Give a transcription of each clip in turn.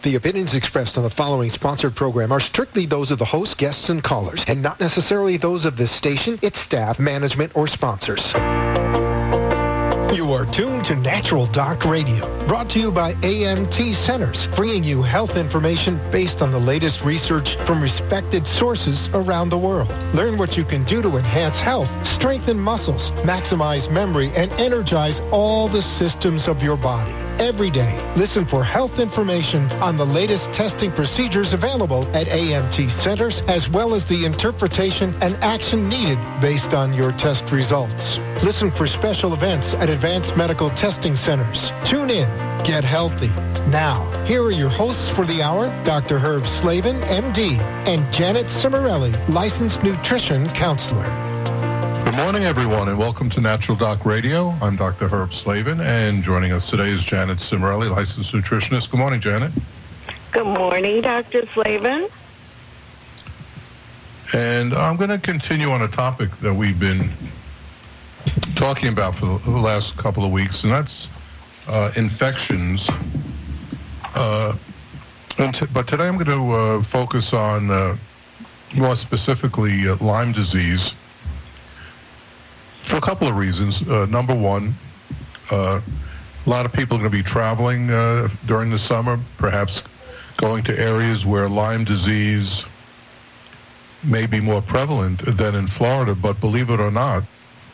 The opinions expressed on the following sponsored program are strictly those of the host, guests, and callers, and not necessarily those of this station, its staff, management, or sponsors. You are tuned to Natural Doc Radio, brought to you by AMT Centers, bringing you health information based on the latest research from respected sources around the world. Learn what you can do to enhance health, strengthen muscles, maximize memory, and energize all the systems of your body. Every day, listen for health information on the latest testing procedures available at AMT Centers, as well as the interpretation and action needed based on your test results. Listen for special events at Advanced Medical Testing Centers. Tune in. Get healthy. Now, here are your hosts for the hour, Dr. Herb Slavin, MD, and Janet Cimarelli, licensed nutrition counselor. Good morning, everyone, and welcome to Natural Doc Radio. I'm Dr. Herb Slavin, and joining us today is Janet Cimarelli, licensed nutritionist. Good morning, Janet. Good morning, Dr. Slavin. And I'm going to continue on a topic that we've been talking about for the last couple of weeks, and that's infections. But today I'm going to focus on, more specifically, Lyme disease. For a couple of reasons. Number one, a lot of people are going to be traveling during the summer, perhaps going to areas where Lyme disease may be more prevalent than in Florida, but believe it or not,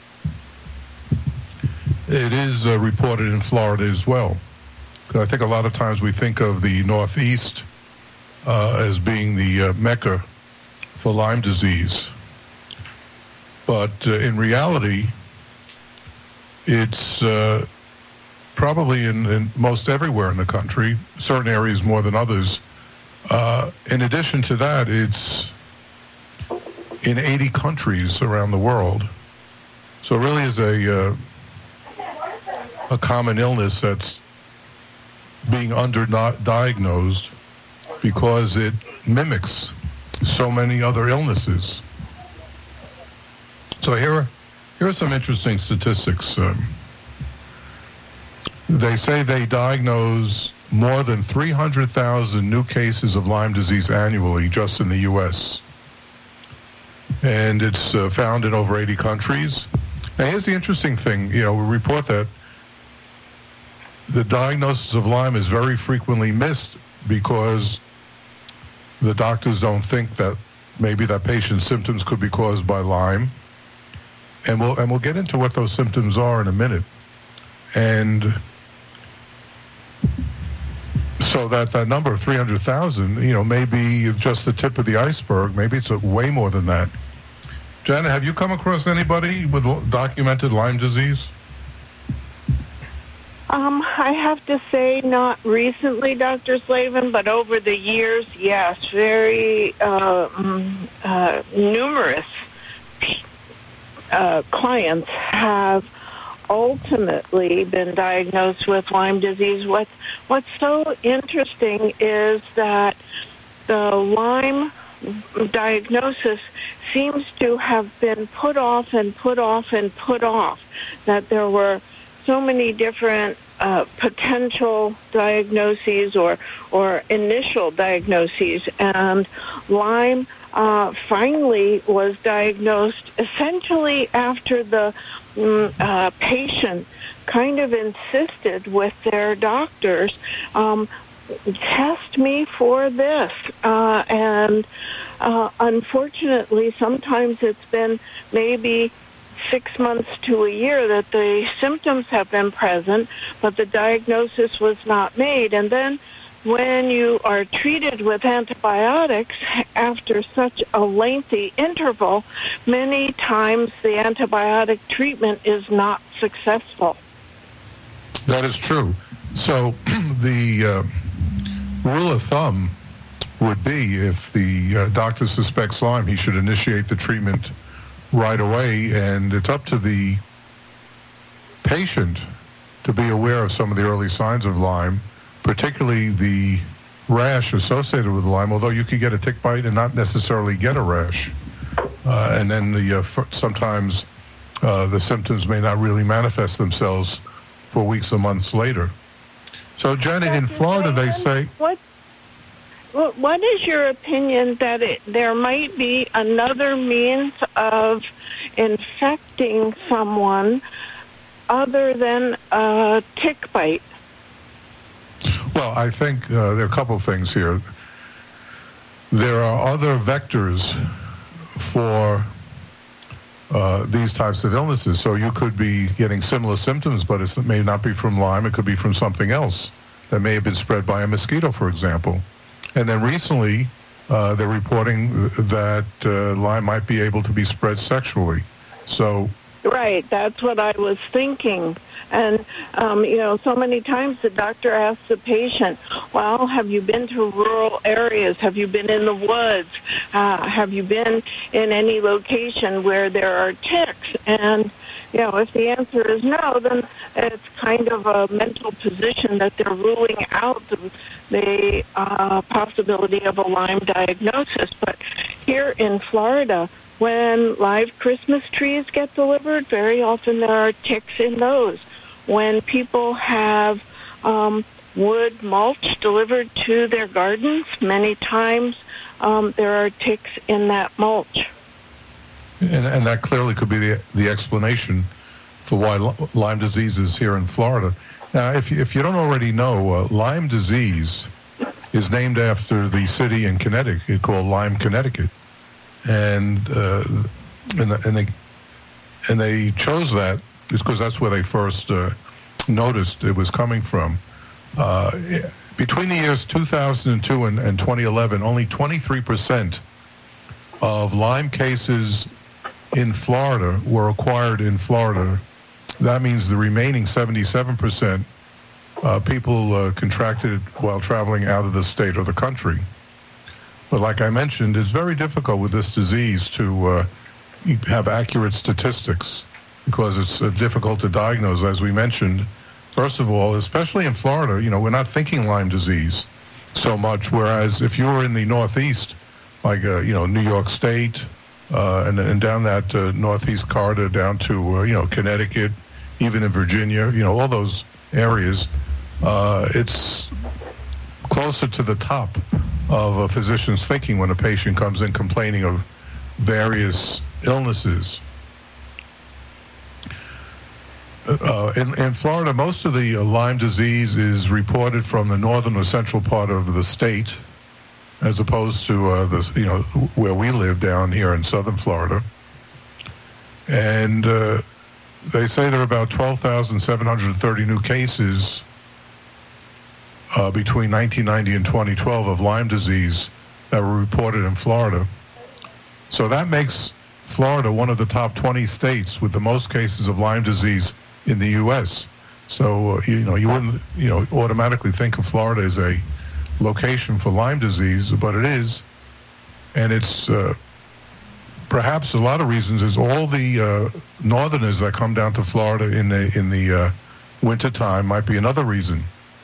it is reported in Florida as well. I think a lot of times we think of the Northeast as being the mecca for Lyme disease. But in reality, it's probably in most everywhere in the country, certain areas more than others. In addition to that, it's in 80 countries around the world. So it really is a common illness that's being underdiagnosed because it mimics so many other illnesses. So here are some interesting statistics. They say they diagnose more than 300,000 new cases of Lyme disease annually just in the U.S. And it's found in over 80 countries. Now here's the interesting thing. We report that the diagnosis of Lyme is very frequently missed because the doctors don't think that maybe that patient's symptoms could be caused by Lyme. And we'll get into what those symptoms are in a minute. And so that number of 300,000, may be just the tip of the iceberg. Maybe it's way more than that. Janet, have you come across anybody with documented Lyme disease? I have to say not recently, Dr. Slavin, but over the years, yes, very numerous clients have ultimately been diagnosed with Lyme disease. What's so interesting is that the Lyme diagnosis seems to have been put off and put off and put off, that there were so many different potential diagnoses or initial diagnoses, and Lyme finally was diagnosed essentially after the patient kind of insisted with their doctors, test me for this. And unfortunately, sometimes it's been maybe 6 months to a year that the symptoms have been present, but the diagnosis was not made. And then when you are treated with antibiotics after such a lengthy interval, many times the antibiotic treatment is not successful. That is true. So the rule of thumb would be if the doctor suspects Lyme, he should initiate the treatment right away, and it's up to the patient to be aware of some of the early signs of Lyme, particularly the rash associated with Lyme, although you could get a tick bite and not necessarily get a rash. And then sometimes the symptoms may not really manifest themselves for weeks or months later. So, Janet, in Florida, they say... What is your opinion that there might be another means of infecting someone other than a tick bite? Well, I think there are a couple of things here. There are other vectors for these types of illnesses. So you could be getting similar symptoms, but it may not be from Lyme. It could be from something else that may have been spread by a mosquito, for example. And then recently, they're reporting that Lyme might be able to be spread sexually. So, right, that's what I was thinking. And, so many times the doctor asks the patient, well, have you been to rural areas? Have you been in the woods? Have you been in any location where there are ticks? And, if the answer is no, then it's kind of a mental position that they're ruling out the possibility of a Lyme diagnosis. But here in Florida, when live Christmas trees get delivered, very often there are ticks in those. When people have wood mulch delivered to their gardens, many times there are ticks in that mulch. And that clearly could be the explanation for why Lyme disease is here in Florida. Now, if you don't already know, Lyme disease is named after the city in Connecticut called Lyme, Connecticut. And they chose that because that's where they first noticed it was coming from. Between the years 2002 and 2011, only 23% of Lyme cases in Florida were acquired in Florida. That means the remaining 77% people contracted it while traveling out of the state or the country. But like I mentioned, it's very difficult with this disease to have accurate statistics because it's difficult to diagnose, as we mentioned. First of all, especially in Florida, we're not thinking Lyme disease so much, whereas if you were in the Northeast, like, New York State, and down that Northeast corridor down to, Connecticut, even in Virginia, all those areas, it's closer to the top of a physician's thinking when a patient comes in complaining of various illnesses. In Florida, most of the Lyme disease is reported from the northern or central part of the state, as opposed to where we live down here in southern Florida. And they say there are about 12,730 new cases between 1990 and 2012 of Lyme disease that were reported in Florida. So that makes Florida one of the top 20 states with the most cases of Lyme disease in the U.S. So, you wouldn't, automatically think of Florida as a location for Lyme disease, but it is. And it's perhaps a lot of reasons is all the northerners that come down to Florida in the wintertime might be another reason.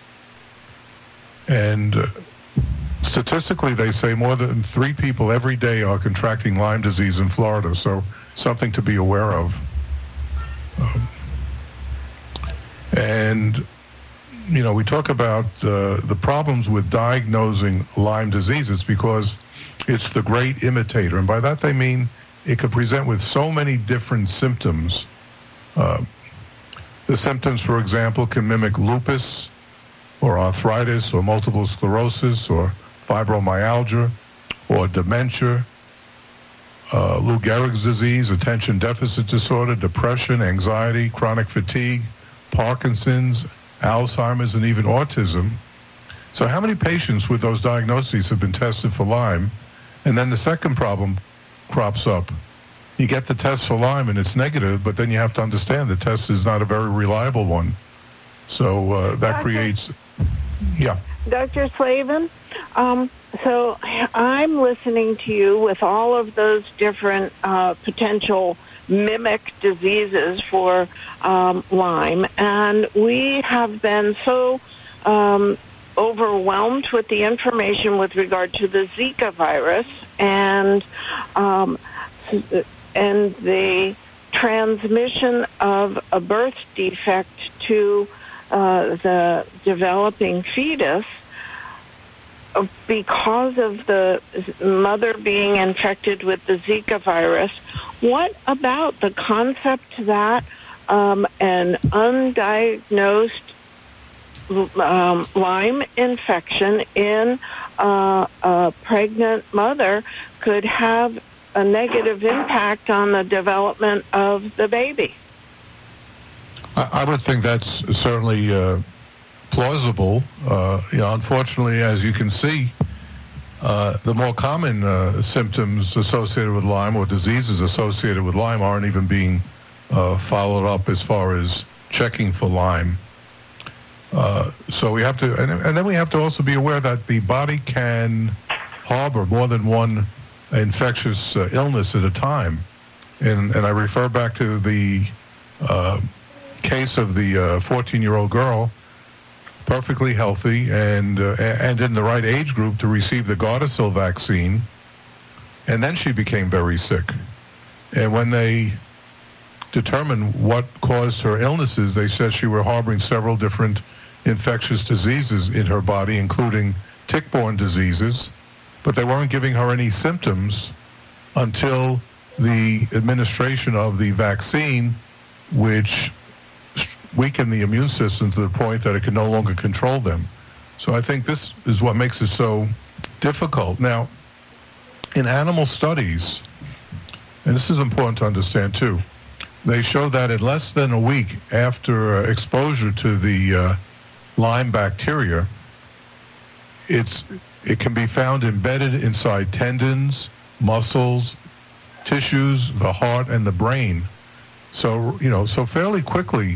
And statistically, they say more than 3 people every day are contracting Lyme disease in Florida, so something to be aware of. And, we talk about the problems with diagnosing Lyme disease. It's because it's the great imitator. And by that they mean it could present with so many different symptoms. The symptoms, for example, can mimic lupus or arthritis or multiple sclerosis or fibromyalgia or dementia, Lou Gehrig's disease, attention deficit disorder, depression, anxiety, chronic fatigue, Parkinson's, Alzheimer's, and even autism. So how many patients with those diagnoses have been tested for Lyme? And then the second problem crops up. You get the test for Lyme and it's negative, but then you have to understand the test is not a very reliable one. So that creates... Yeah. Dr. Slavin, so I'm listening to you with all of those different potential mimic diseases for Lyme, and we have been so overwhelmed with the information with regard to the Zika virus and the transmission of a birth defect to the developing fetus. because of the mother being infected with the Zika virus, what about the concept that an undiagnosed Lyme infection in a pregnant mother could have a negative impact on the development of the baby? I would think that's certainly plausible. Unfortunately, as you can see, the more common symptoms associated with Lyme or diseases associated with Lyme aren't even being followed up as far as checking for Lyme. So we have to, and then we have to also be aware that the body can harbor more than one infectious illness at a time. And I refer back to the case of the 14-year-old girl, perfectly healthy and in the right age group to receive the Gardasil vaccine, and then she became very sick. And when they determined what caused her illnesses, they said she were harboring several different infectious diseases in her body, including tick-borne diseases, but they weren't giving her any symptoms until the administration of the vaccine, which weakened the immune system to the point that it could no longer control them. So I think this is what makes it so difficult. Now, in animal studies, and this is important to understand too, they show that in less than a week after exposure to the Lyme bacteria, it can be found embedded inside tendons, muscles, tissues, the heart, and the brain. So, so fairly quickly,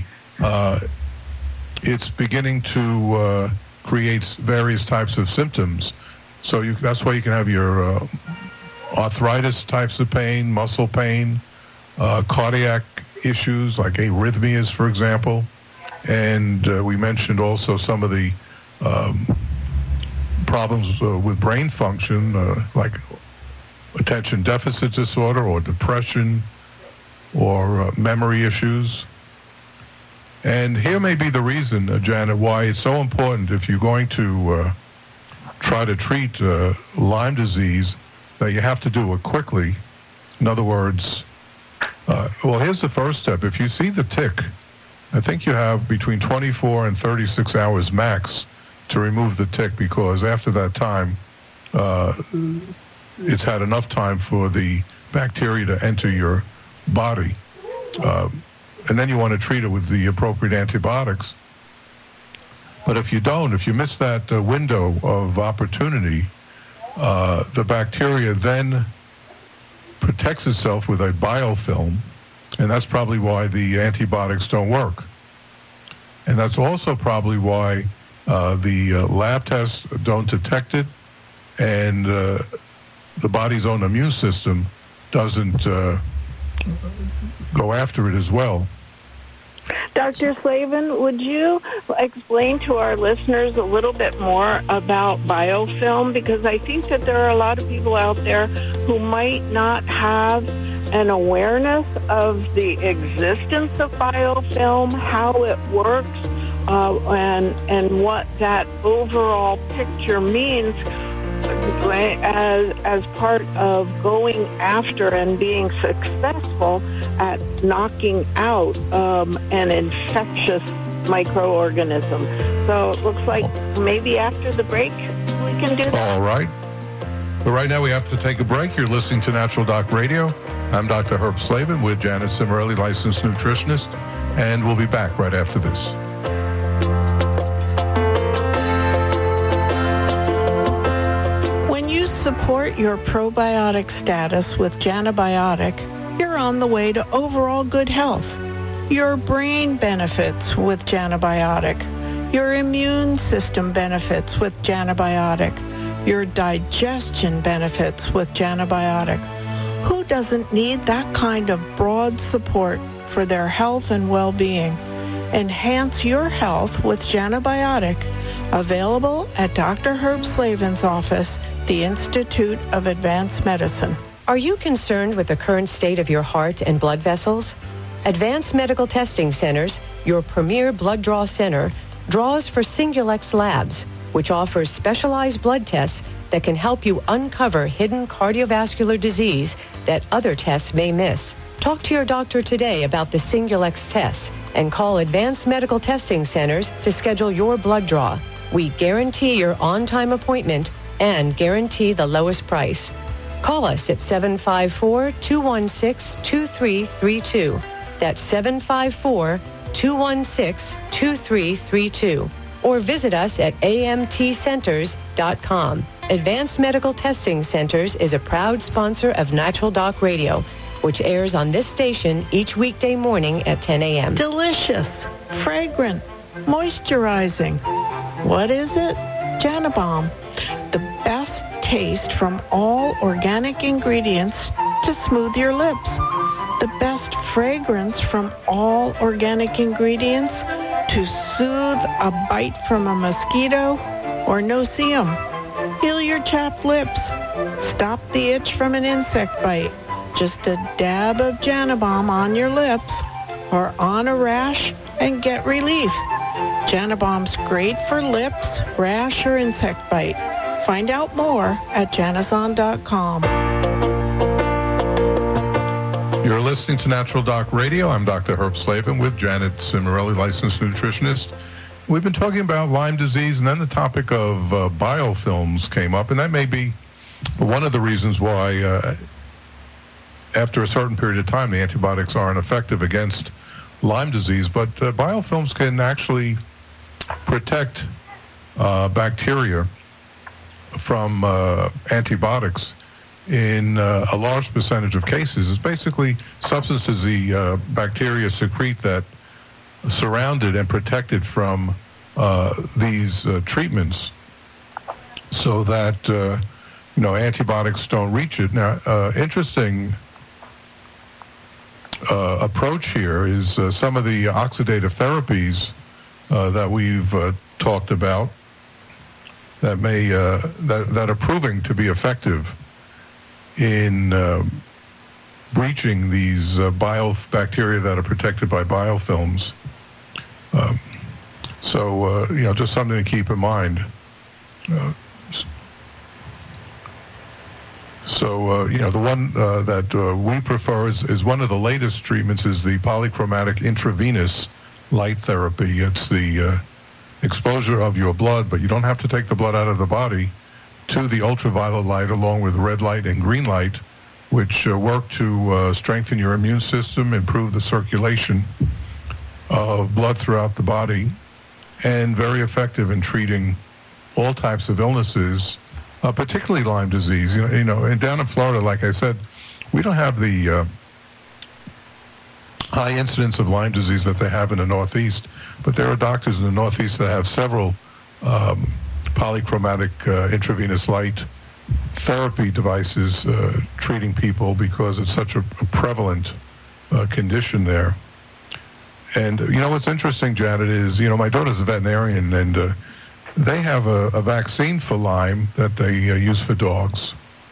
it's beginning to create various types of symptoms. So that's why you can have your arthritis types of pain, muscle pain, cardiac issues like arrhythmias, for example. And we mentioned also some of the problems with brain function, like attention deficit disorder or depression or memory issues. And here may be the reason, Janet, why it's so important if you're going to try to treat Lyme disease that you have to do it quickly. In other words, well, here's the first step. If you see the tick, I think you have between 24 and 36 hours max to remove the tick, because after that time, it's had enough time for the bacteria to enter your body. And then you want to treat it with the appropriate antibiotics. But if you don't, if you miss that window of opportunity, the bacteria then protects itself with a biofilm, and that's probably why the antibiotics don't work. And that's also probably why the lab tests don't detect it, and the body's own immune system doesn't go after it as well. Dr. Slavin, would you explain to our listeners a little bit more about biofilm? Because I think that there are a lot of people out there who might not have an awareness of the existence of biofilm, how it works, and what that overall picture means as part of going after and being successful at knocking out an infectious microorganism. So it looks like maybe after the break we can do that. All right. But right now we have to take a break. You're listening to Natural Doc Radio. I'm Dr. Herb Slavin with Janet Cimarelli, licensed nutritionist, and we'll be back right after this. Support your probiotic status with Janabiotic, you're on the way to overall good health. Your brain benefits with Janabiotic. Your immune system benefits with Janabiotic. Your digestion benefits with Janabiotic. Who doesn't need that kind of broad support for their health and well-being? Enhance your health with Janabiotic, available at Dr. Herb Slavin's office, the Institute of Advanced Medicine. Are you concerned with the current state of your heart and blood vessels? Advanced Medical Testing Centers, your premier blood draw center, draws for Singulex Labs, which offers specialized blood tests that can help you uncover hidden cardiovascular disease that other tests may miss. Talk to your doctor today about the Singulex test and call Advanced Medical Testing Centers to schedule your blood draw. We guarantee your on-time appointment and guarantee the lowest price. Call us at 754-216-2332. That's 754-216-2332. Or visit us at amtcenters.com. Advanced Medical Testing Centers is a proud sponsor of Natural Doc Radio, which airs on this station each weekday morning at 10 a.m. Delicious, fragrant, moisturizing. What is it? Janabom. The best taste from all organic ingredients to smooth your lips. The best fragrance from all organic ingredients to soothe a bite from a mosquito or no-see-um. Heal your chapped lips. Stop the itch from an insect bite. Just a dab of Janabom on your lips or on a rash and get relief. Janabom's great for lips, rash, or insect bite. Find out more at janazon.com. You're listening to Natural Doc Radio. I'm Dr. Herb Slavin with Janet Cimarelli, licensed nutritionist. We've been talking about Lyme disease, and then the topic of biofilms came up, and that may be one of the reasons why after a certain period of time the antibiotics aren't effective against Lyme disease, but biofilms can actually protect bacteria from antibiotics in a large percentage of cases. It's basically substances the bacteria secrete that surrounded and protected from these treatments so that antibiotics don't reach it. Now, interesting approach here is some of the oxidative therapies that we've talked about that may that are proving to be effective in breaching these bacteria that are protected by biofilms. Just something to keep in mind. The one that we prefer is one of the latest treatments is the polychromatic intravenous light therapy. It's the exposure of your blood, but you don't have to take the blood out of the body, to the ultraviolet light along with red light and green light, which work to strengthen your immune system, improve the circulation of blood throughout the body, and very effective in treating all types of illnesses, particularly Lyme disease. And down in Florida, like I said, we don't have the high incidence of Lyme disease that they have in the Northeast, but there are doctors in the Northeast that have several polychromatic intravenous light therapy devices treating people because it's such a prevalent condition there. And what's interesting, Janet, is my daughter's a veterinarian, and they have a vaccine for Lyme that they use for dogs.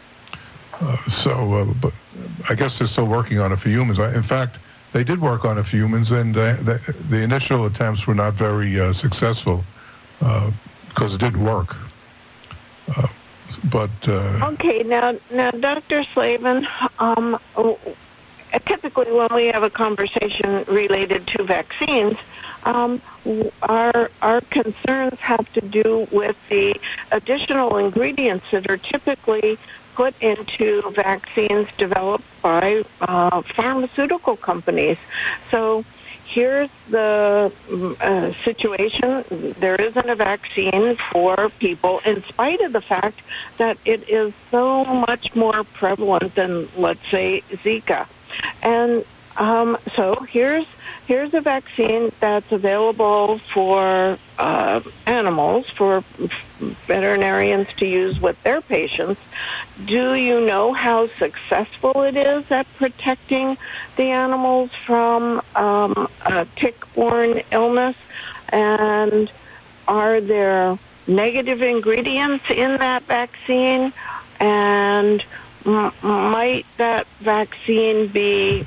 But I guess they're still working on it for humans. In fact, they did work on it for humans, and the initial attempts were not very successful because it didn't work. Okay, now, Dr. Slavin, typically when we have a conversation related to vaccines, our concerns have to do with the additional ingredients that are typically put into vaccines developed by pharmaceutical companies. So here's the situation. There isn't a vaccine for people in spite of the fact that it is so much more prevalent than, let's say, Zika. And so here's a vaccine that's available for animals, for veterinarians to use with their patients. Do you know how successful it is at protecting the animals from a tick-borne illness? And are there negative ingredients in that vaccine? And might that vaccine be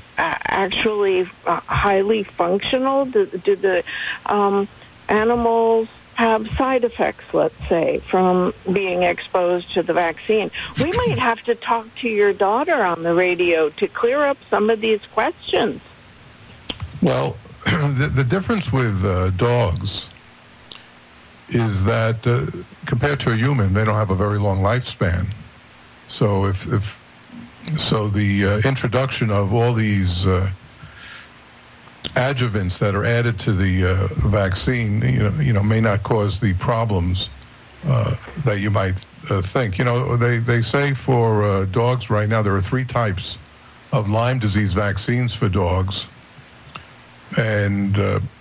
actually highly functional? Do the animals have side effects, let's say, from being exposed to the vaccine. We might have to talk to your daughter on the radio to clear up some of these questions. Well, the difference with dogs is that compared to a human, they don't have a very long lifespan. So the introduction of all these adjuvants that are added to the vaccine, may not cause the problems that you might think. They say for dogs right now there are 3 types of Lyme disease vaccines for dogs, and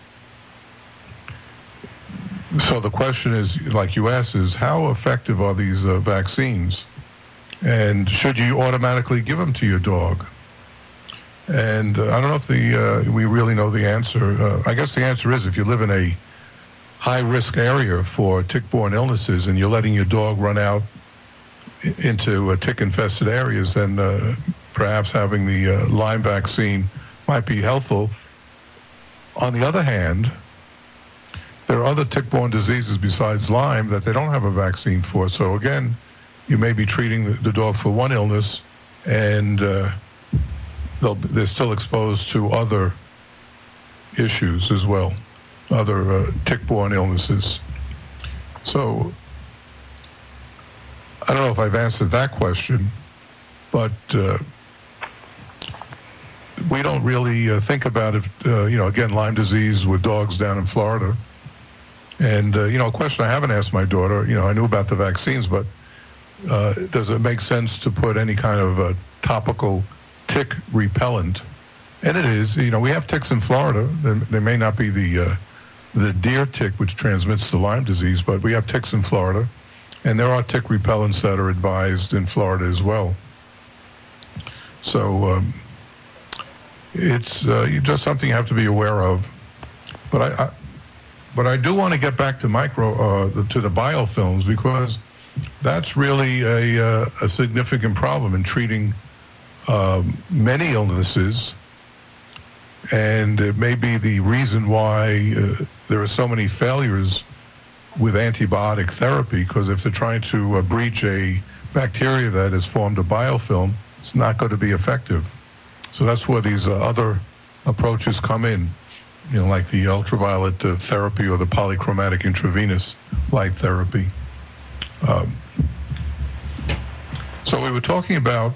so the question is, like you asked, is how effective are these vaccines, and should you automatically give them to your dog? And I don't know if we really know the answer. I guess the answer is if you live in a high-risk area for tick-borne illnesses and you're letting your dog run out into tick-infested areas, then perhaps having the Lyme vaccine might be helpful. On the other hand, there are other tick-borne diseases besides Lyme that they don't have a vaccine for. So again, you may be treating the dog for one illness, and they're still exposed to other issues as well, other tick-borne illnesses. So I don't know if I've answered that question, but we don't really think about it, again, Lyme disease with dogs down in Florida. And, a question I haven't asked my daughter, I knew about the vaccines, but does it make sense to put any kind of topical tick repellent? And it is. We have ticks in Florida. They may not be the deer tick, which transmits the Lyme disease, but we have ticks in Florida. And there are tick repellents that are advised in Florida as well. So it's just something you have to be aware of. But I do want to get back to to the biofilms, because that's really a significant problem in treating many illnesses, and it may be the reason why there are so many failures with antibiotic therapy, because if they're trying to breach a bacteria that has formed a biofilm, it's not going to be effective. So that's where these other approaches come in, like the ultraviolet therapy or the polychromatic intravenous light therapy. So we were talking about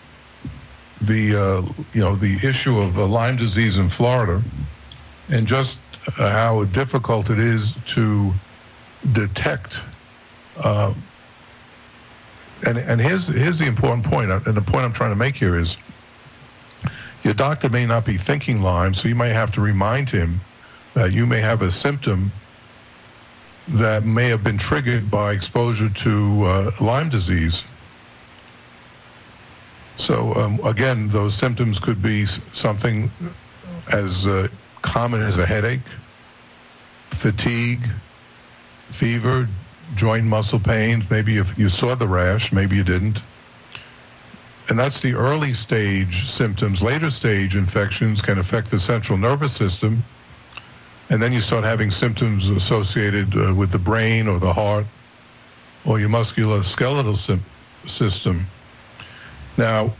the issue of Lyme disease in Florida, and just how difficult it is to detect. And here's the important point, and the point I'm trying to make here is, your doctor may not be thinking Lyme, so you may have to remind him that you may have a symptom that may have been triggered by exposure to Lyme disease. So again, those symptoms could be something as common as a headache, fatigue, fever, joint muscle pains. Maybe if you saw the rash, maybe you didn't. And that's the early stage symptoms. Later stage infections can affect the central nervous system, and then you start having symptoms associated with the brain or the heart or your musculoskeletal system. Now,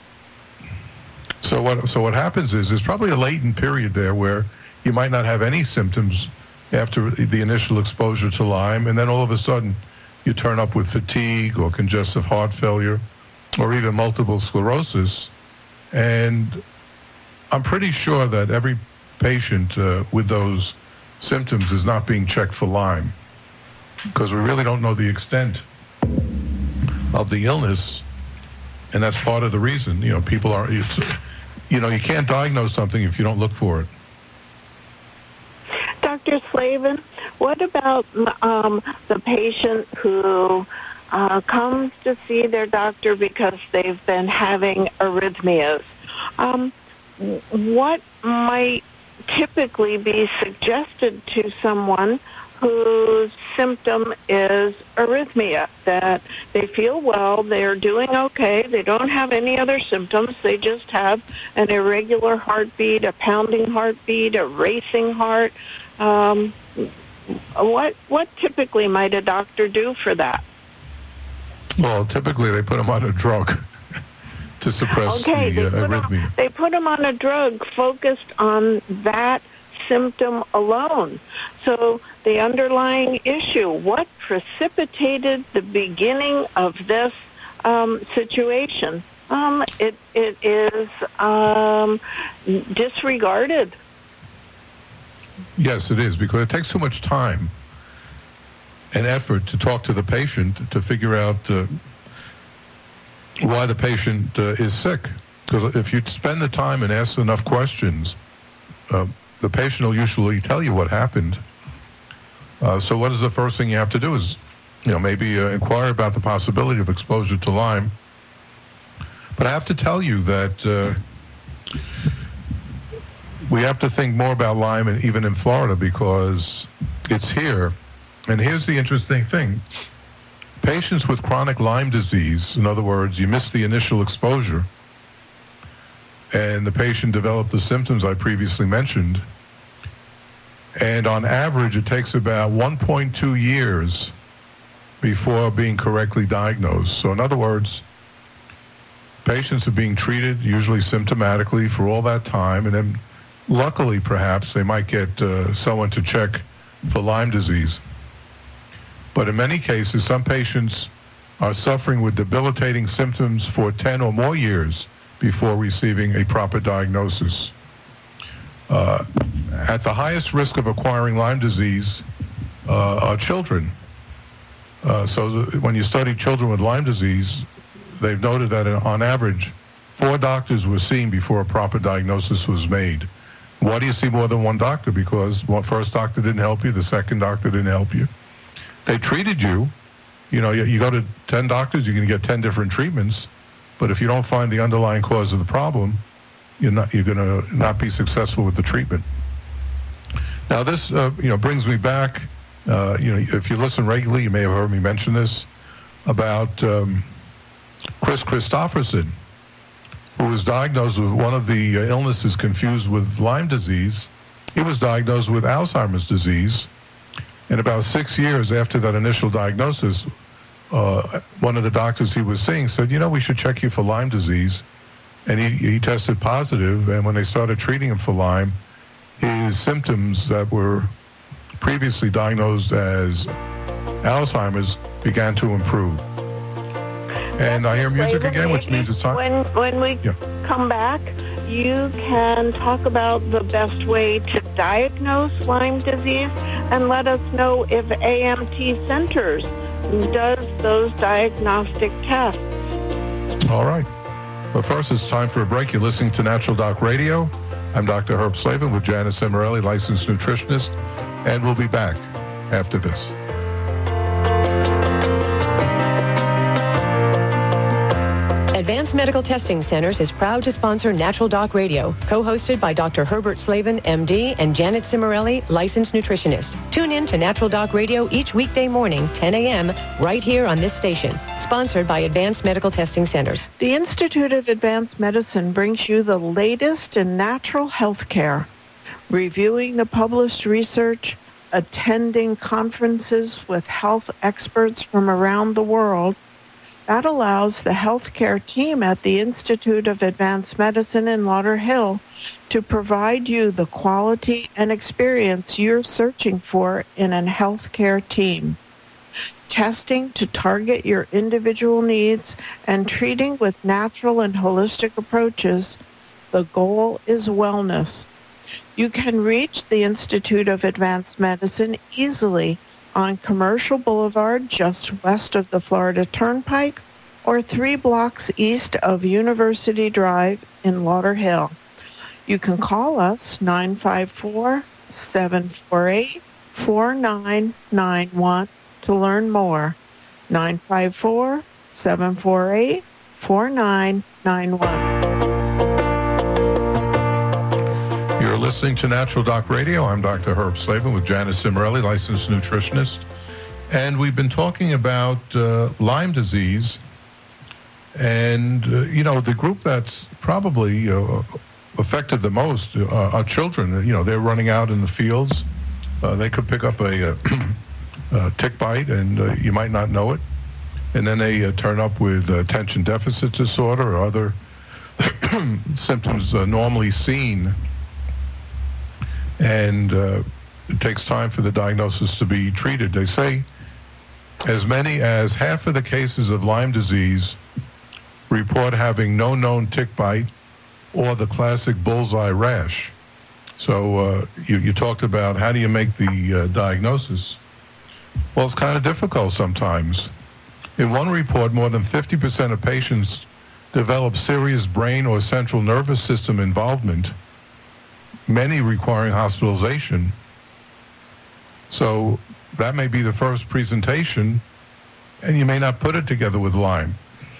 so what happens is there's probably a latent period there where you might not have any symptoms after the initial exposure to Lyme, and then all of a sudden you turn up with fatigue or congestive heart failure or even multiple sclerosis. And I'm pretty sure that every patient with those symptoms is not being checked for Lyme, because we really don't know the extent of the illness. And that's part of the reason, people are, you can't diagnose something if you don't look for it. Dr. Slavin, what about the patient who comes to see their doctor because they've been having arrhythmias? What might typically be suggested to someone whose symptom is arrhythmia, that they feel well, they're doing okay, they don't have any other symptoms, they just have an irregular heartbeat, a pounding heartbeat, a racing heart? what typically might a doctor do for that? Well, typically they put them on a drug to suppress the arrhythmia. They put them on a drug focused on that symptom alone. So the underlying issue, what precipitated the beginning of this situation? It is disregarded. Yes, it is, because it takes too much time and effort to talk to the patient to figure out why the patient is sick. Because if you spend the time and ask enough questions, the patient will usually tell you what happened. So what is the first thing you have to do is, maybe inquire about the possibility of exposure to Lyme. But I have to tell you that we have to think more about Lyme, and even in Florida, because it's here. And here's the interesting thing. Patients with chronic Lyme disease, in other words, you miss the initial exposure, and the patient developed the symptoms I previously mentioned, and on average it takes about 1.2 years before being correctly diagnosed. So in other words, patients are being treated usually symptomatically for all that time, and then luckily perhaps they might get someone to check for Lyme disease. But in many cases, some patients are suffering with debilitating symptoms for 10 or more years before receiving a proper diagnosis. At the highest risk of acquiring Lyme disease are children. So when you study children with Lyme disease, they've noted that on average, 4 doctors were seen before a proper diagnosis was made. Why do you see more than one doctor? Because the first doctor didn't help you, the second doctor didn't help you. They treated you. You go to 10 doctors, you can get 10 different treatments. But if you don't find the underlying cause of the problem, you're going to not be successful with the treatment. Now this, brings me back. If you listen regularly, you may have heard me mention this about Chris Christopherson, who was diagnosed with one of the illnesses confused with Lyme disease. He was diagnosed with Alzheimer's disease. And about 6 years after that initial diagnosis, one of the doctors he was seeing said, we should check you for Lyme disease. And he tested positive, and when they started treating him for Lyme, his symptoms that were previously diagnosed as Alzheimer's began to improve. And I hear music again, which means it's time. When we come back, you can talk about the best way to diagnose Lyme disease and let us know if AMT Centers does those diagnostic tests. All right. But first, it's time for a break. You're listening to Natural Doc Radio. I'm Dr. Herb Slavin with Janice Cimarelli, licensed nutritionist, and we'll be back after this. Advanced Medical Testing Centers is proud to sponsor Natural Doc Radio, co-hosted by Dr. Herbert Slavin, MD, and Janet Cimarelli, licensed nutritionist. Tune in to Natural Doc Radio each weekday morning, 10 a.m., right here on this station. Sponsored by Advanced Medical Testing Centers. The Institute of Advanced Medicine brings you the latest in natural health care, reviewing the published research, attending conferences with health experts from around the world. That allows the healthcare team at the Institute of Advanced Medicine in Lauderhill to provide you the quality and experience you're searching for in a healthcare team. Testing to target your individual needs and treating with natural and holistic approaches, the goal is wellness. You can reach the Institute of Advanced Medicine easily on Commercial Boulevard, just west of the Florida Turnpike, or 3 blocks east of University Drive in Lauderhill. You can call us 954-748-4991 to learn more. 954-748-4991. You're listening to Natural Doc Radio. I'm Dr. Herb Slavin with Janice Cimarelli, licensed nutritionist. And we've been talking about Lyme disease. And, the group that's probably affected the most are children. They're running out in the fields They could pick up a tick bite, and you might not know it. And then they turn up with attention deficit disorder or other symptoms normally seen. And it takes time for the diagnosis to be treated. They say as many as half of the cases of Lyme disease report having no known tick bite or the classic bullseye rash. So you talked about how do you make the diagnosis? Well, it's kind of difficult sometimes. In one report, more than 50% of patients develop serious brain or central nervous system involvement, many requiring hospitalization. So that may be the first presentation, and you may not put it together with Lyme.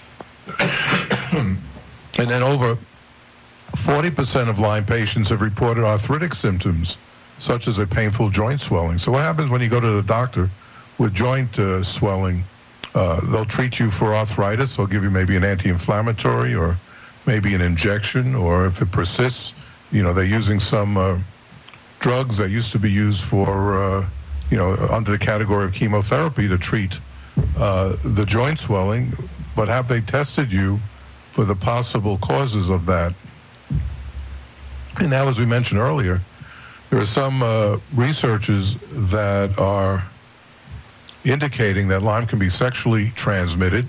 And then over 40% of Lyme patients have reported arthritic symptoms, such as a painful joint swelling. So what happens when you go to the doctor with joint swelling? They'll treat you for arthritis. They'll give you maybe an anti-inflammatory or maybe an injection, or if it persists, they're using some drugs that used to be used for, under the category of chemotherapy to treat the joint swelling. But have they tested you for the possible causes of that? And now, as we mentioned earlier, there are some researchers that are indicating that Lyme can be sexually transmitted,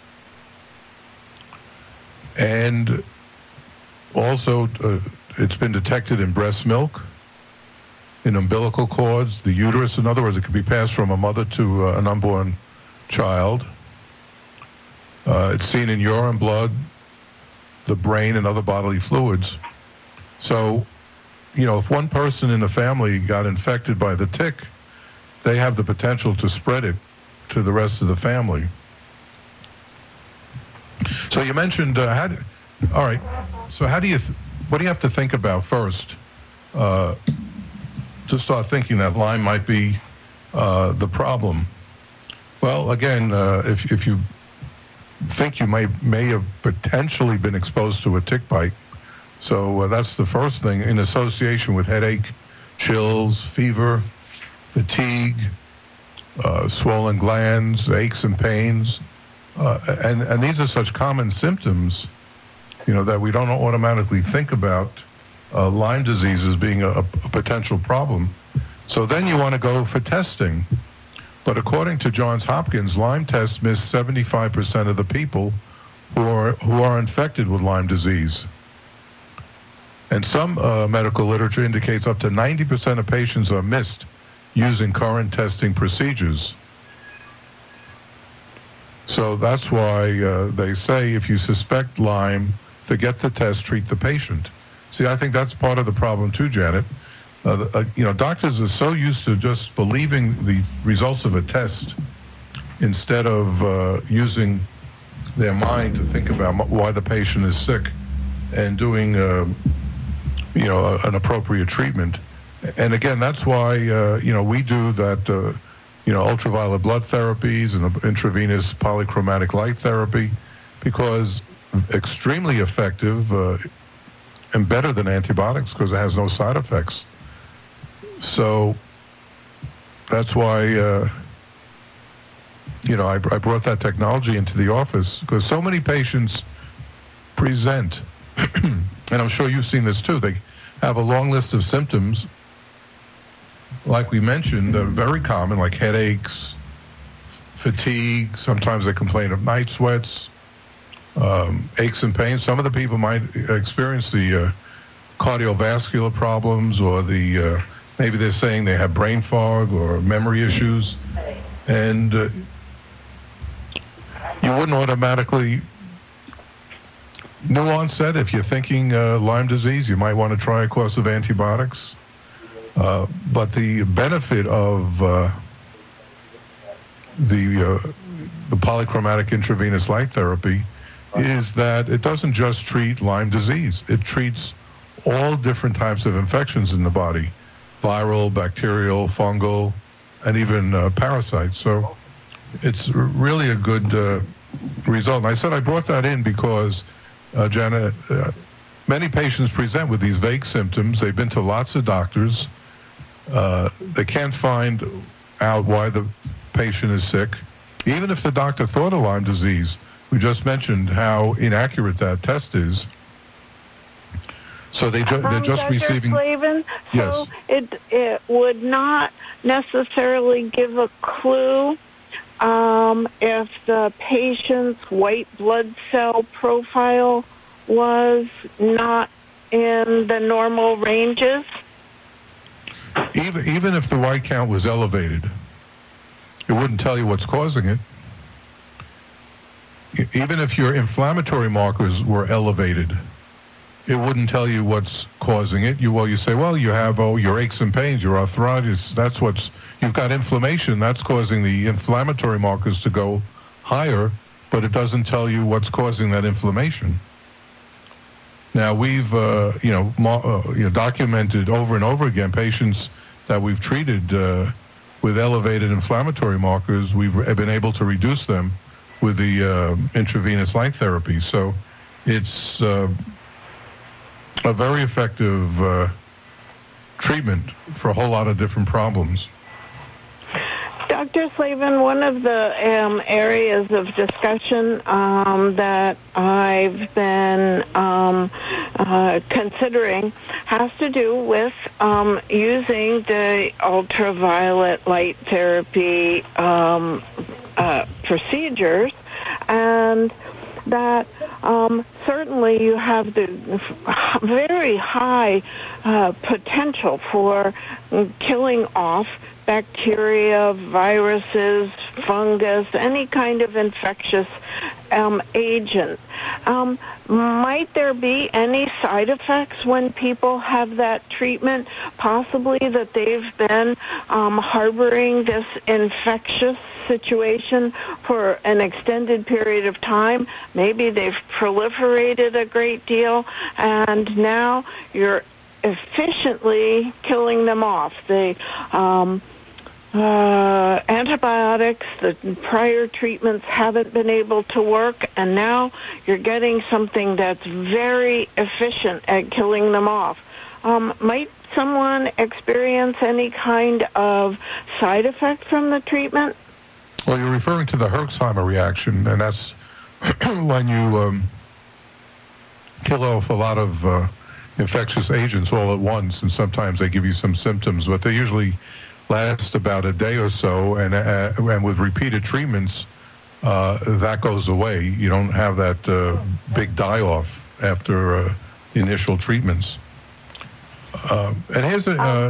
and also it's been detected in breast milk, in umbilical cords, the uterus. In other words, it could be passed from a mother to an unborn child. It's seen in urine, blood, the brain, and other bodily fluids. So, if one person in the family got infected by the tick, they have the potential to spread it to the rest of the family. So you mentioned, all right, so what do you have to think about first to start thinking that Lyme might be the problem? Well, again, if you think you may have potentially been exposed to a tick bite, so that's the first thing, in association with headache, chills, fever, fatigue, swollen glands, aches and pains, and these are such common symptoms, that we don't automatically think about Lyme disease as being a potential problem. So then you want to go for testing. But according to Johns Hopkins, Lyme tests miss 75% of the people who are infected with Lyme disease. And some medical literature indicates up to 90% of patients are missed using current testing procedures. So that's why they say if you suspect Lyme, forget the test, treat the patient. See, I think that's part of the problem too, Janet. Doctors are so used to just believing the results of a test instead of using their mind to think about why the patient is sick and doing, an appropriate treatment. And again, that's why, we do that, ultraviolet blood therapies and intravenous polychromatic light therapy, because extremely effective and better than antibiotics because it has no side effects. So that's why, I brought that technology into the office, because so many patients present, and I'm sure you've seen this too, they have a long list of symptoms, like we mentioned, very common, like headaches, fatigue. Sometimes they complain of night sweats, aches and pains. Some of the people might experience the cardiovascular problems, or the maybe they're saying they have brain fog or memory issues. And you wouldn't automatically nuance that. If you're thinking Lyme disease, you might want to try a course of antibiotics. But the benefit of the polychromatic intravenous light therapy is that it doesn't just treat Lyme disease. It treats all different types of infections in the body: viral, bacterial, fungal, and even parasites. So it's really a good result. And I said I brought that in because, Janet, many patients present with these vague symptoms. They've been to lots of doctors. They can't find out why the patient is sick. Even if the doctor thought of Lyme disease, we just mentioned how inaccurate that test is. So they're just receiving... Slavin, yes. So it would not necessarily give a clue if the patient's white blood cell profile was not in the normal ranges? Even if the white count was elevated, it wouldn't tell you what's causing it. Even if your inflammatory markers were elevated, it wouldn't tell you what's causing it. You say, well, you have your aches and pains, your arthritis. You've got inflammation. That's causing the inflammatory markers to go higher, but it doesn't tell you what's causing that inflammation. Now we've documented over and over again patients that we've treated with elevated inflammatory markers. We've been able to reduce them with the intravenous light therapy. So it's a very effective treatment for a whole lot of different problems. Dr. Slavin, one of the areas of discussion that I've been considering has to do with using the ultraviolet light therapy procedures, and that certainly you have the very high potential for killing off bacteria, viruses, fungus, any kind of infectious agent. Might there be any side effects when people have that treatment? Possibly that they've been harboring this infectious situation for an extended period of time. Maybe they've proliferated a great deal, and now you're efficiently killing them off. The antibiotics, the prior treatments haven't been able to work, and now you're getting something that's very efficient at killing them off. Might someone experience any kind of side effect from the treatment? Well, you're referring to the Herxheimer reaction, and that's when you kill off a lot of infectious agents all at once, and sometimes they give you some symptoms, but they usually last about a day or so, and with repeated treatments, that goes away. You don't have that big die-off after initial treatments. And here's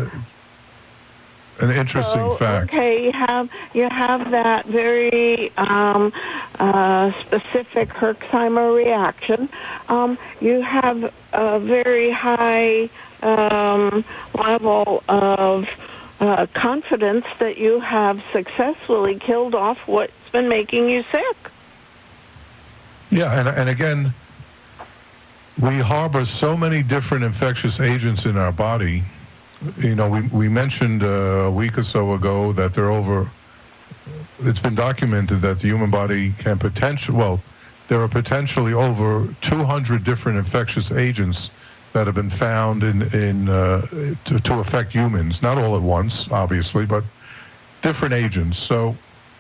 an interesting fact. Okay, you have that very specific Herxheimer reaction. You have a very high level of confidence that you have successfully killed off what's been making you sick. Yeah, and again, we harbor so many different infectious agents in our body. You know, we mentioned a week or so ago that it's been documented that the human body can there are potentially over 200 different infectious agents that have been found to affect humans. Not all at once, obviously, but different agents. So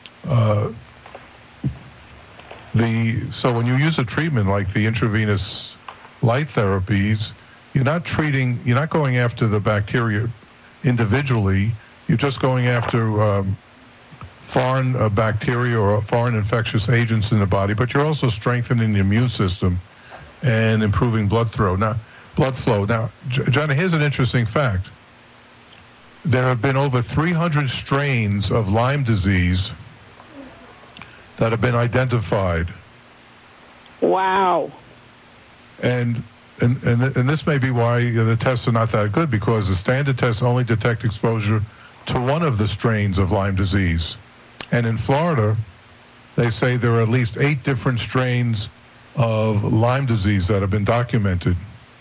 when you use a treatment like the intravenous light therapies, you're not going after the bacteria individually. You're just going after foreign bacteria or foreign infectious agents in the body, but you're also strengthening the immune system and improving blood flow. Now, Johnny, here's an interesting fact. There have been over 300 strains of Lyme disease that have been identified. Wow. And this may be why the tests are not that good, because the standard tests only detect exposure to one of the strains of Lyme disease. And in Florida, they say there are at least 8 different strains of Lyme disease that have been documented.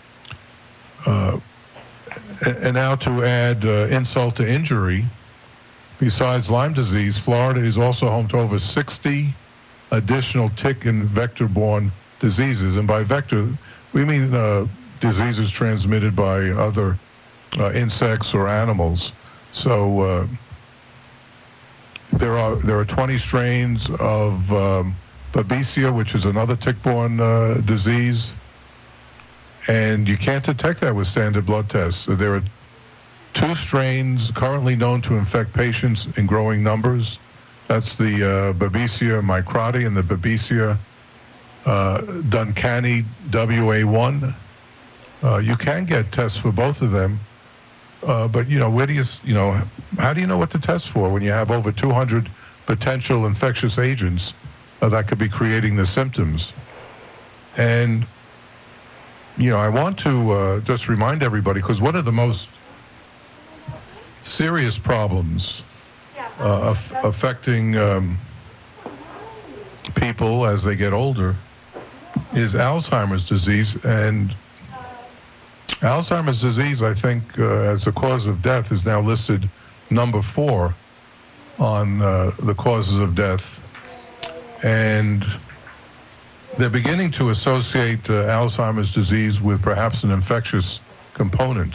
And now to add insult to injury, besides Lyme disease, Florida is also home to over 60 additional tick and vector-borne diseases. And by vector, we mean diseases transmitted by other insects or animals. So there are 20 strains of Babesia, which is another tick-borne disease, and you can't detect that with standard blood tests. So there are 2 strains currently known to infect patients in growing numbers. That's the Babesia microti and the Babesia duncani WA1. You can get tests for both of them, but where do how do you know what to test for when you have over 200 potential infectious agents that could be creating the symptoms? And I want to just remind everybody, because one of the most serious problems affecting people as they get older is Alzheimer's disease. And Alzheimer's disease, I think, as a cause of death, is now listed number 4 on the causes of death. And they're beginning to associate Alzheimer's disease with perhaps an infectious component.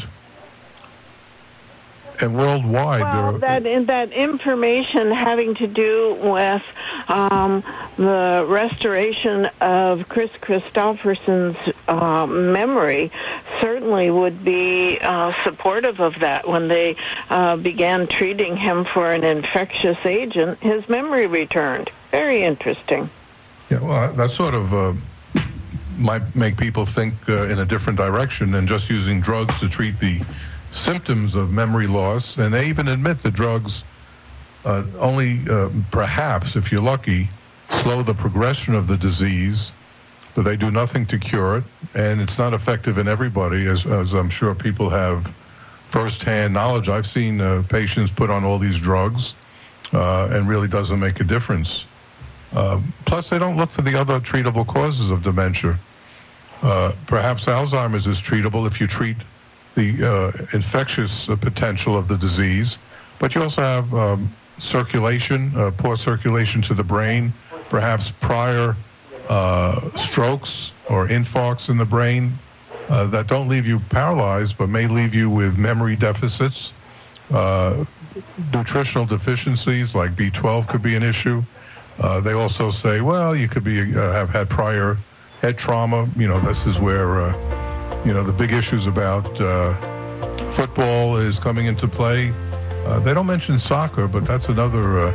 And worldwide, that information having to do with the restoration of Chris Christopherson's memory certainly would be supportive of that. When they began treating him for an infectious agent, his memory returned. Very interesting. Yeah, well, that sort of might make people think in a different direction than just using drugs to treat the symptoms of memory loss. And they even admit the drugs only, perhaps, if you're lucky, slow the progression of the disease, but they do nothing to cure it. And it's not effective in everybody, as I'm sure people have firsthand knowledge. I've seen patients put on all these drugs and really doesn't make a difference. Plus, they don't look for the other treatable causes of dementia. Perhaps Alzheimer's is treatable if you treat the infectious potential of the disease, but you also have circulation, poor circulation to the brain, perhaps prior strokes or infarcts in the brain that don't leave you paralyzed, but may leave you with memory deficits. Nutritional deficiencies like B12 could be an issue. They also say, well, you could be have had prior head trauma. This is where the big issues about football is coming into play. They don't mention soccer, but that's another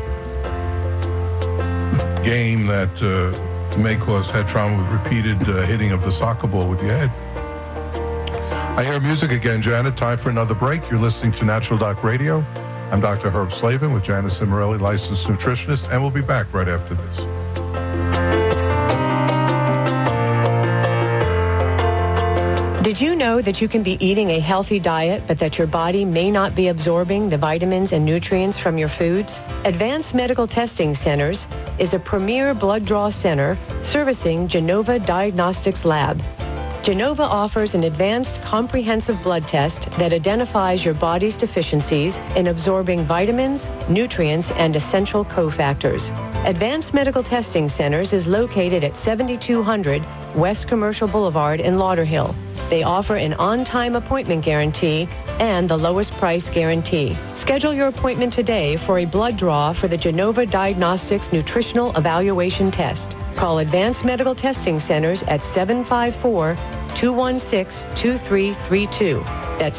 game that may cause head trauma with repeated hitting of the soccer ball with your head. I hear music again, Janet. Time for another break. You're listening to Natural Doc Radio. I'm Dr. Herb Slavin with Janet Cimorelli, licensed nutritionist, and we'll be back right after this. Did you know that you can be eating a healthy diet, but that your body may not be absorbing the vitamins and nutrients from your foods? Advanced Medical Testing Centers is a premier blood draw center servicing Genova Diagnostics Lab. Genova offers an advanced comprehensive blood test that identifies your body's deficiencies in absorbing vitamins, nutrients, and essential cofactors. Advanced Medical Testing Centers is located at 7200 West Commercial Boulevard in Lauderhill. They offer an on-time appointment guarantee and the lowest price guarantee. Schedule your appointment today for a blood draw for the Genova Diagnostics Nutritional Evaluation Test. Call Advanced Medical Testing Centers at 754-216-2332. That's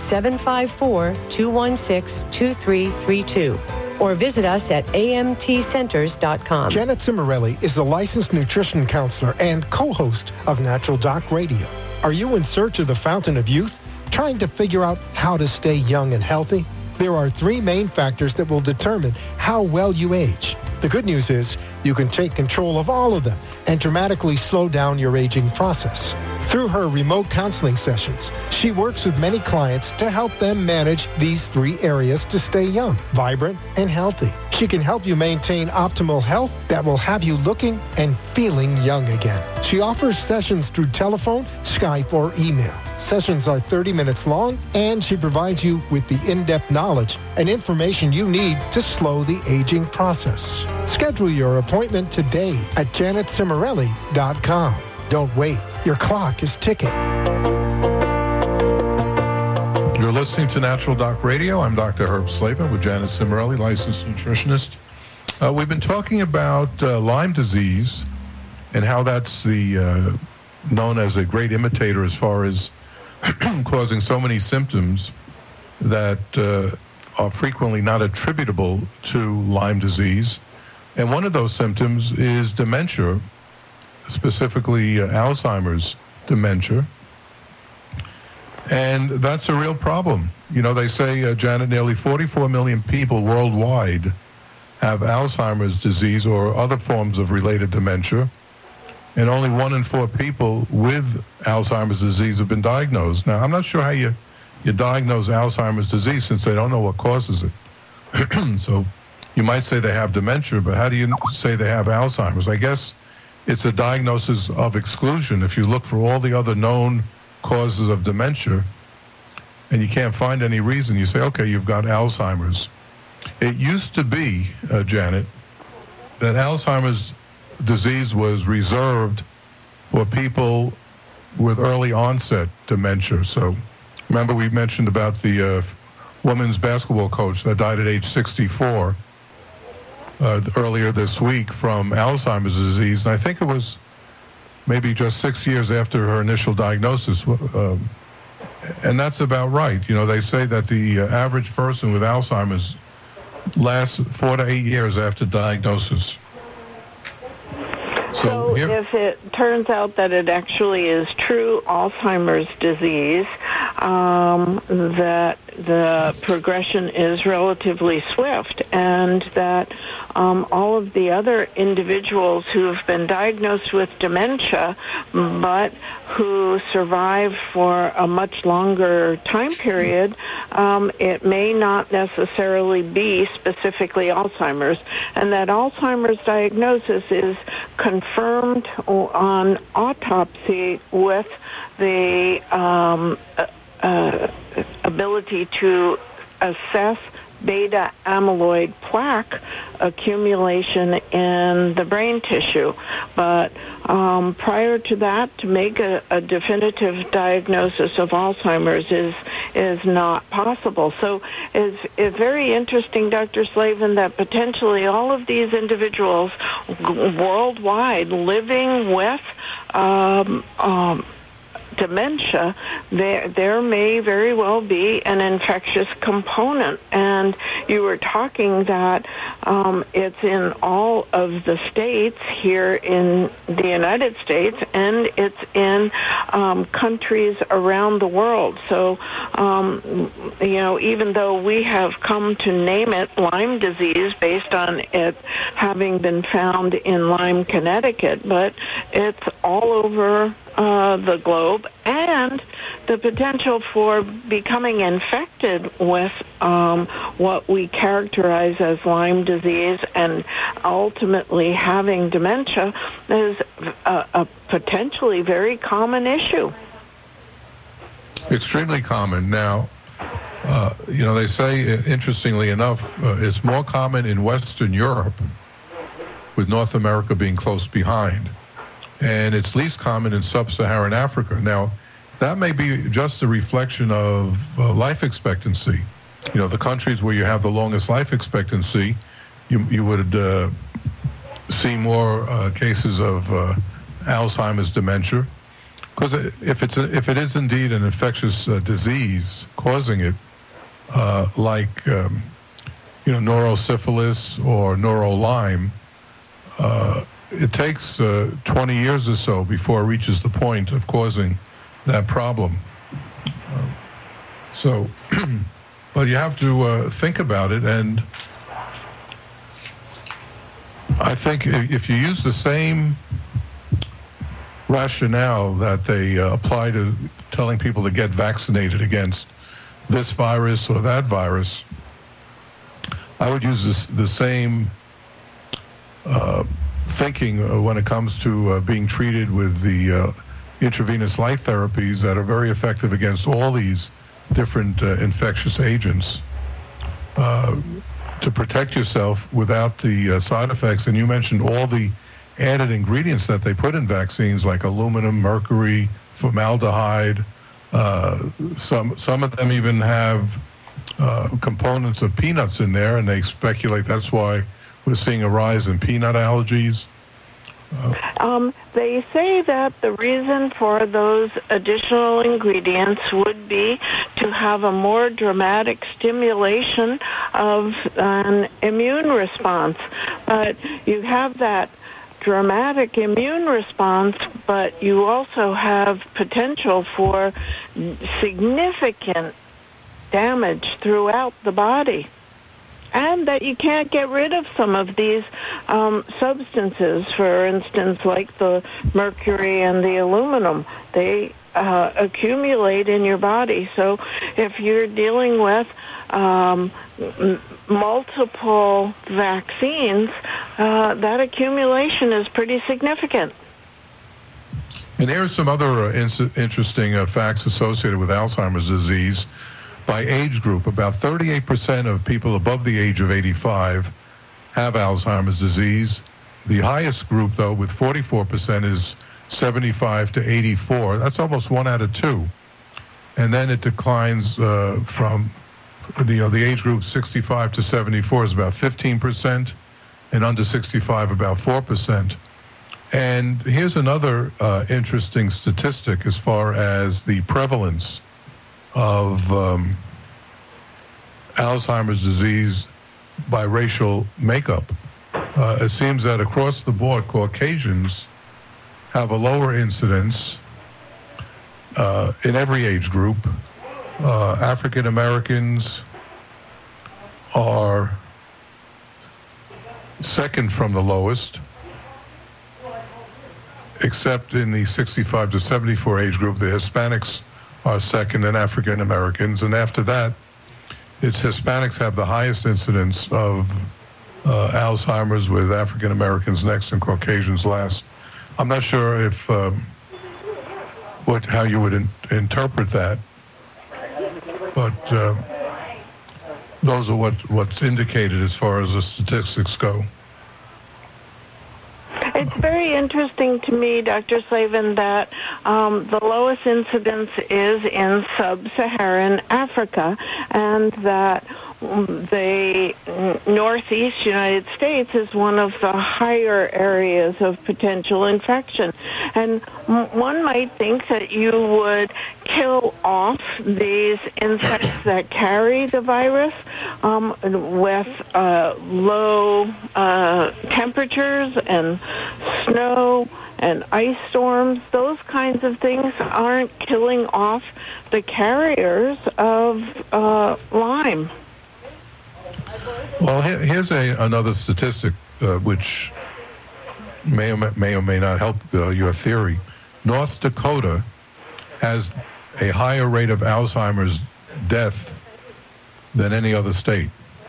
754-216-2332. Or visit us at amtcenters.com. Janet Cimorelli is the licensed nutrition counselor and co-host of Natural Doc Radio. Are you in search of the fountain of youth? Trying to figure out how to stay young and healthy? There are 3 main factors that will determine how well you age. The good news is you can take control of all of them and dramatically slow down your aging process. Through her remote counseling sessions, she works with many clients to help them manage these 3 areas to stay young, vibrant, and healthy. She can help you maintain optimal health that will have you looking and feeling young again. She offers sessions through telephone, Skype, or email. Sessions are 30 minutes long, and she provides you with the in-depth knowledge and information you need to slow the aging process. Schedule your appointment today at janetcimorelli.com. Don't wait. Your clock is ticking. You're listening to Natural Doc Radio. I'm Dr. Herb Slavin with Janice Cimarelli, licensed nutritionist. We've been talking about Lyme disease and how that's known as a great imitator as far as causing so many symptoms that are frequently not attributable to Lyme disease. And one of those symptoms is dementia, specifically Alzheimer's dementia. And that's a real problem. You know, they say, Janet, nearly 44 million people worldwide have Alzheimer's disease or other forms of related dementia, and only 1 in 4 people with Alzheimer's disease have been diagnosed. Now, I'm not sure how you diagnose Alzheimer's disease since they don't know what causes it. So you might say they have dementia, but how do you say they have Alzheimer's? I guess it's a diagnosis of exclusion. If you look for all the other known causes of dementia and you can't find any reason, you say, okay, you've got Alzheimer's. It used to be, Janet, that Alzheimer's disease was reserved for people with early onset dementia. So remember we mentioned about the women's basketball coach that died at age 64 earlier this week from Alzheimer's disease, and I think it was maybe just 6 years after her initial diagnosis. And that's about right. You know, they say that the average person with Alzheimer's lasts 4 to 8 years after diagnosis. So if it turns out that it actually is true Alzheimer's disease, that the progression is relatively swift, and that all of the other individuals who have been diagnosed with dementia but who survive for a much longer time period, it may not necessarily be specifically Alzheimer's, and that Alzheimer's diagnosis is confirmed on autopsy with the ability to assess beta amyloid plaque accumulation in the brain tissue. But prior to that, to make a definitive diagnosis of Alzheimer's is not possible. So it's very interesting, Dr. Slavin, that potentially all of these individuals worldwide living with dementia, there may very well be an infectious component. And you were talking that it's in all of the states here in the United States, and it's in countries around the world. So, you know, even though we have come to name it Lyme disease based on it having been found in Lyme, Connecticut, but it's all over the globe, and the potential for becoming infected with what we characterize as Lyme disease and ultimately having dementia is a potentially very common issue. Extremely common. Now, you know, they say, interestingly enough, it's more common in Western Europe, with North America being close behind. And it's least common in sub-Saharan Africa. Now, that may be just a reflection of life expectancy. You know, the countries where you have the longest life expectancy, you would see more cases of Alzheimer's dementia. Because if it is indeed an infectious disease causing it, like you know, neurosyphilis or neurolyme, it takes 20 years or so before it reaches the point of causing that problem. But you have to think about it, and I think if you use the same rationale that they apply to telling people to get vaccinated against this virus or that virus, I would use the same thinking when it comes to being treated with the intravenous light therapies that are very effective against all these different infectious agents, to protect yourself without the side effects. And you mentioned all the added ingredients that they put in vaccines, like aluminum, mercury, formaldehyde, Some of them even have components of peanuts in there, and they speculate that's why we're seeing a rise in peanut allergies. They say that the reason for those additional ingredients would be to have a more dramatic stimulation of an immune response. But you have that dramatic immune response, but you also have potential for significant damage throughout the body. And that you can't get rid of some of these substances, for instance, like the mercury and the aluminum. They accumulate in your body. So if you're dealing with multiple vaccines, that accumulation is pretty significant. And here are some other interesting facts associated with Alzheimer's disease. By age group, about 38% of people above the age of 85 have Alzheimer's disease. The highest group, though, with 44%, is 75 to 84. That's almost 1 out of 2. And then it declines from the age group 65 to 74 is about 15%, and under 65 about 4%. And here's another interesting statistic as far as the prevalence of Alzheimer's disease by racial makeup. It seems that across the board, Caucasians have a lower incidence in every age group. African Americans are second from the lowest, except in the 65 to 74 age group. The Hispanics are second, and African Americans, and after that, it's Hispanics have the highest incidence of Alzheimer's, with African Americans next and Caucasians last. I'm not sure if how you would interpret that, but those are what's indicated as far as the statistics go. It's very interesting to me, Dr. Slavin, that the lowest incidence is in sub-Saharan Africa, and that the northeast United States is one of the higher areas of potential infection. And one might think that you would kill off these insects that carry the virus with low temperatures and snow and ice storms. Those kinds of things aren't killing off the carriers of Lyme. Well, here's another statistic which may or may not help your theory. North Dakota has a higher rate of Alzheimer's death than any other state.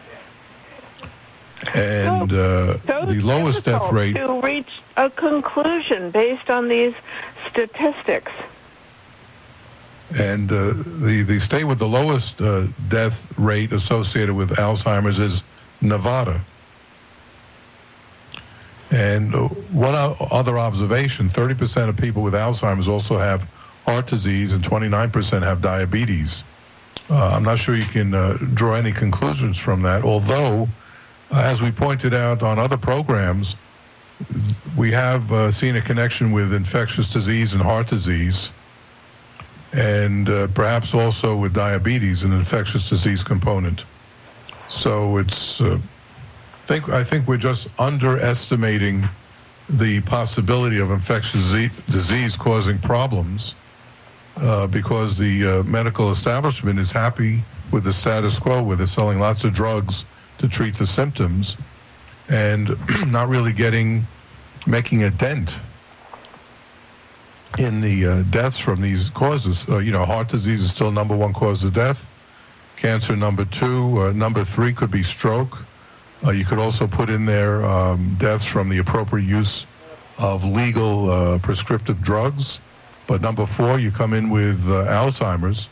And the lowest death rate... to reach a conclusion based on these statistics. And the state with the lowest death rate associated with Alzheimer's is Nevada. And one other observation, 30% of people with Alzheimer's also have heart disease, and 29% have diabetes. I'm not sure you can draw any conclusions from that, although, as we pointed out on other programs, we have seen a connection with infectious disease and heart disease, and perhaps also with diabetes, an infectious disease component. So it's, I think we're just underestimating the possibility of infectious disease causing problems because the medical establishment is happy with the status quo, where they're selling lots of drugs to treat the symptoms and not really making a dent in the deaths from these causes. Heart disease is still number one cause of death. Cancer number 2. Number 3 could be stroke. You could also put in there deaths from the appropriate use of legal prescriptive drugs. But number 4, you come in with Alzheimer's.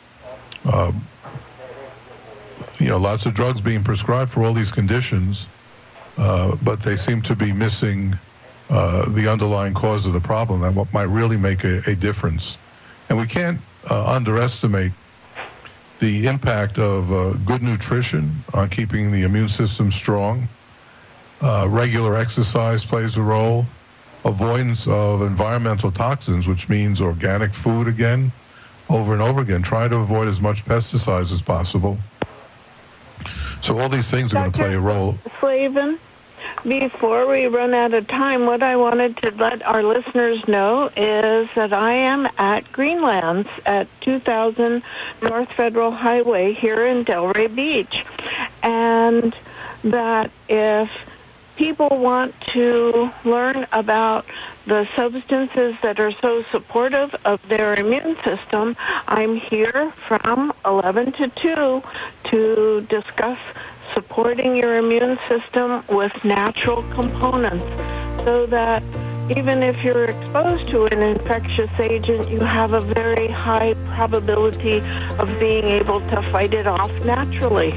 Lots of drugs being prescribed for all these conditions, but they seem to be missing the underlying cause of the problem, that might really make a difference. And we can't underestimate the impact of good nutrition on keeping the immune system strong. Regular exercise plays a role. Avoidance of environmental toxins, which means organic food again, over and over again. Try to avoid as much pesticides as possible. So all these things are going to play a role. Slavin, before we run out of time, what I wanted to let our listeners know is that I am at Greenlands at 2000 North Federal Highway here in Delray Beach. And that if people want to learn about the substances that are so supportive of their immune system, I'm here from 11 to 2 to discuss supporting your immune system with natural components so that even if you're exposed to an infectious agent, you have a very high probability of being able to fight it off naturally.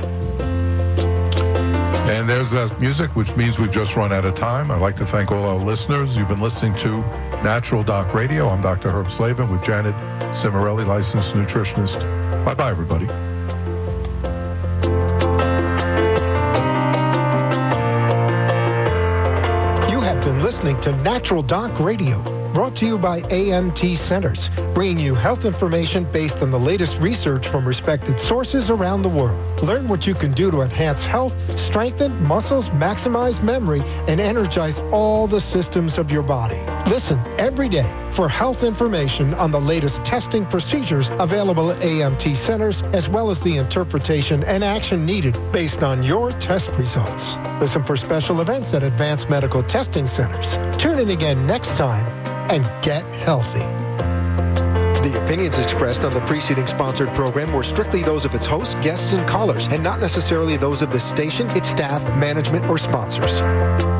And there's that music, which means we've just run out of time. I'd like to thank all our listeners. You've been listening to Natural Doc Radio. I'm Dr. Herb Slavin with Janet Cimarelli, licensed nutritionist. Bye-bye, everybody. You have been listening to Natural Doc Radio, brought to you by AMT Centers, bringing you health information based on the latest research from respected sources around the world. Learn what you can do to enhance health, strengthen muscles, maximize memory, and energize all the systems of your body. Listen every day for health information on the latest testing procedures available at AMT Centers, as well as the interpretation and action needed based on your test results. Listen for special events at Advanced Medical Testing Centers. Tune in again next time and get healthy. The opinions expressed on the preceding sponsored program were strictly those of its hosts, guests, and callers, and not necessarily those of the station, its staff, management, or sponsors.